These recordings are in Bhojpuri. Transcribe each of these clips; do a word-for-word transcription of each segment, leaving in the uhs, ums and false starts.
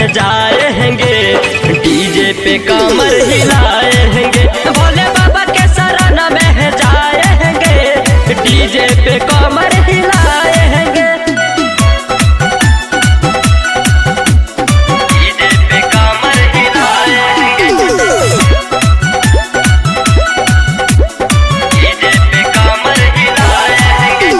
जाएंगे, डीजे पे कमर हिलाएंगे। भोले बाबा के शरण में जाएंगे, डीजे पे कमर हिलाएंगे। डीजे पे कमर हिलाएंगे, डीजे पे कमर हिलाएंगे,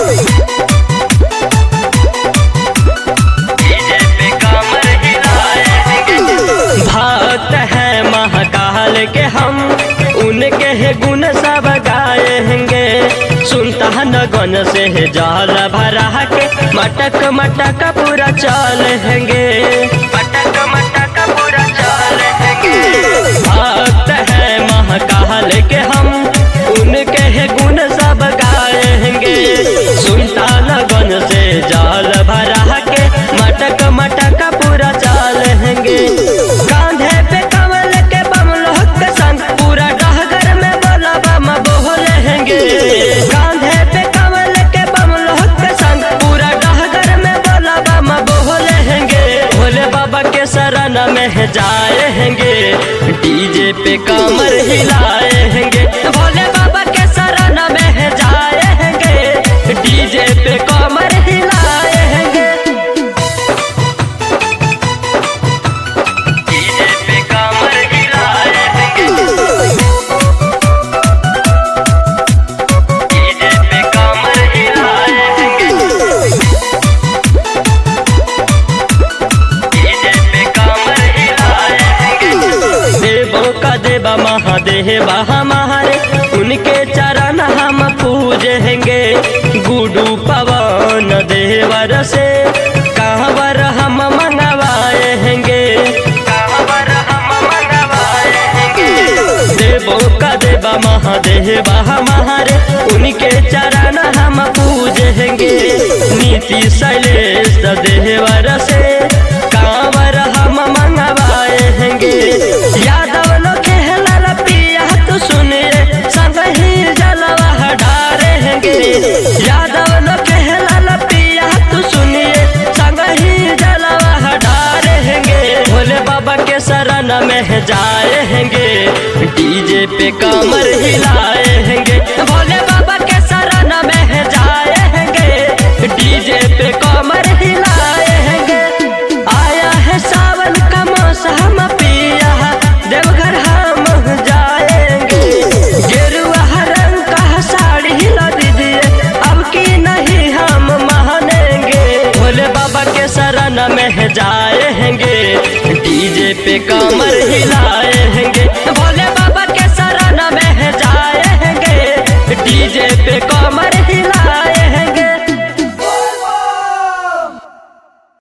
डीजे पे कमर हिलाएंगे। भक्त है महाकाल के हम, उनके है गुण सब गाएंगे। सुनता न गन से जाल भरा के मटक मटक पूरा चलेंगे, मटक मटक पूरा चलेंगे। भक्त है महाकाल के हम, उनके है गुण सब गाएंगे। सुनता न गन से जाल भरा के मटक मटक पूरा चलेंगे। कांधे पे कमल के बम लोग संग पूरा डहगर में बोला बम बोलेंगे। कांधे पे कमल के बम लोग संग पूरा डहगर में बोला बम बोलेंगे। भोले बाबा के शरण में जाएंगे, डीजे पे कमर हिलाएंगे। भोले बाबा के शरण में जाएंगे, डीजे पे कमर हिलाएंगे। डीजे पे कमर हिलाएंगे, डीजे पे कमर हिलाएंगे, डीजे पे कमर हिलाएंगे। देवों का देवा महादेव हमारे, उनके चरण हम पूजेंगे। गुडू पवन देवर से कहवर हम मंगवाएंगे, कहवर हम मंगवाएंगे। देवों का देवा महादेव हमारे, उनके चरण हम पूजेंगे। नीति शैलेश देवर से कहवर हम मंगवाएंगे। यादव लोग कहला पिया तो सुनिए, संग ही जलवा डालेंगे। यादव लोग कहला पिया तो सुनिए, संग ही जलवा डालेंगे। भोले बाबा के शरण में जाएंगे, डीजे पे कमर हिलाएंगे। भोले बाबा के शरण में जाएंगे, डीजे पे कमर हिलाएंगे। आया है सावन का मौसम पिया, देवघर हम जाएंगे। गेरुआ रंग का साड़ी ला दीजिए, अब की नहीं हम मानेंगे। भोले बाबा के शरण में जाएंगे, डीजे पे कमर हिलाएंगे। भोले बाबा के शरण में जाएंगे, डीजे पे कमर हिलाएंगे।